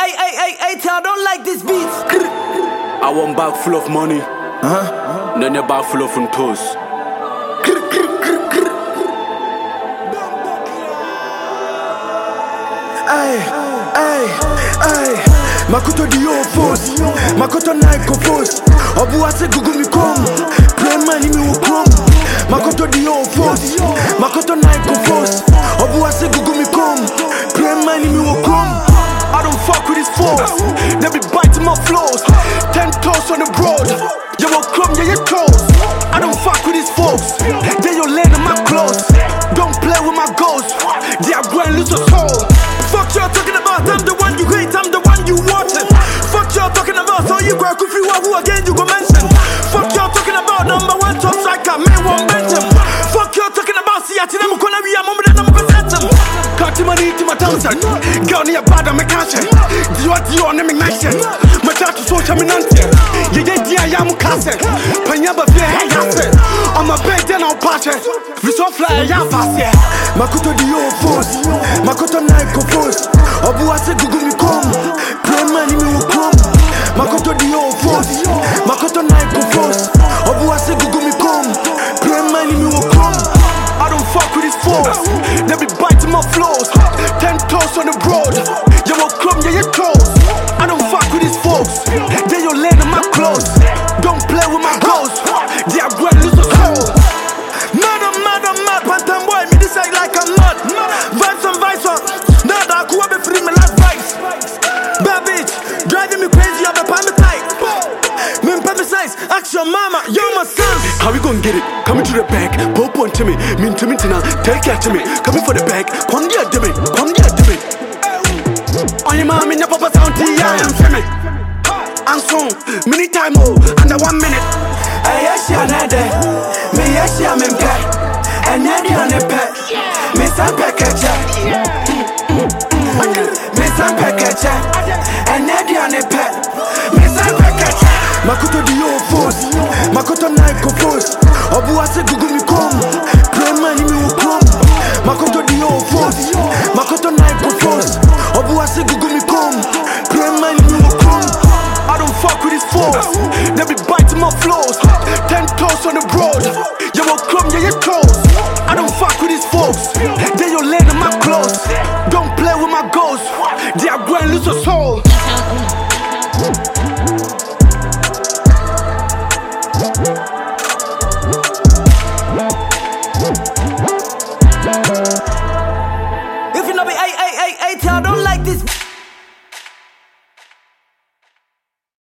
Hey, I don't like this beat. I want bag full of money. Then a bag full of toes. Makoto dio force, Makoto Nike force. Obuase gugumi kom, prema ni mi ukrom. Makoto dio force, Makoto Nike force. Obuase gugumi kom, prema ni mi ukrom. I don't fuck with these folks, they be biting my flows. 10 toes on the road, you will come, yeah, your toes. I don't fuck with these folks, they your land in my clothes. Don't play with my ghosts, they are going lose your soul. Fuck y'all talking about, I'm the one you hate, I'm the one you wanted. Fuck y'all talking about, so you grab if you are who again you go mention. Fuck y'all talking about, number one top striker, man won't bench him. Fuck y'all talking about, see I tell them gonna be a moment that I'm gonna present him. Cut to my knee to my Townsend, girl near bad, I'm a catcher. Do you want you on them ignition? My chat to social minante. Yeah, I'm a cassette. Panyaba fair, I'm a bed, then I'll patch it. We so fly, yeah, fast, yeah. Makoto dio force, Makoto Nike force. Obuase gugumi kom, prema ni mi ukrom. Makoto dio force, Makoto Nike force. Obuase gugumi kom, prema ni mi ukrom. I don't fuck with these folks, they be biting my flows. 10 toes on the road, you will come, yeah, your toes. I don't fuck with these folks, they your land in my clothes. Don't play with my ghosts, they are going to lose a soul. Mad, Pantan boy, me decide like I'm not. Vibes on vibes on, nada, who be free me like vibes. Bad bitch, driving me crazy, I'm a palmy tight. Me palmy size, ask your mama, you're my son. How we gon' get it? Coming to the back, pop on to me, mean to me tonight, take care to me. Coming for the back, come here, do me. On your mom in your papa sound, I am family. And soon, mini time, under 1 minute. I ask you another, me ask you I'm in pet. And then you on the pet, me some package. Me some package. And then you on the pet, me some package. Makoto dio force, Makoto Nike force. Obuase gugumi kom, prema ni mi ukrom. Makoto dio force, Makoto Nike force. Obuase gugumi kom, prema ni mi ukrom. I don't fuck with these folks, they be biting my flows. 10 toes on the road, you will come, yeah, your toes. I don't fuck with these folks, they your land in my clothes. Don't play with my ghosts, they are going to lose your soul.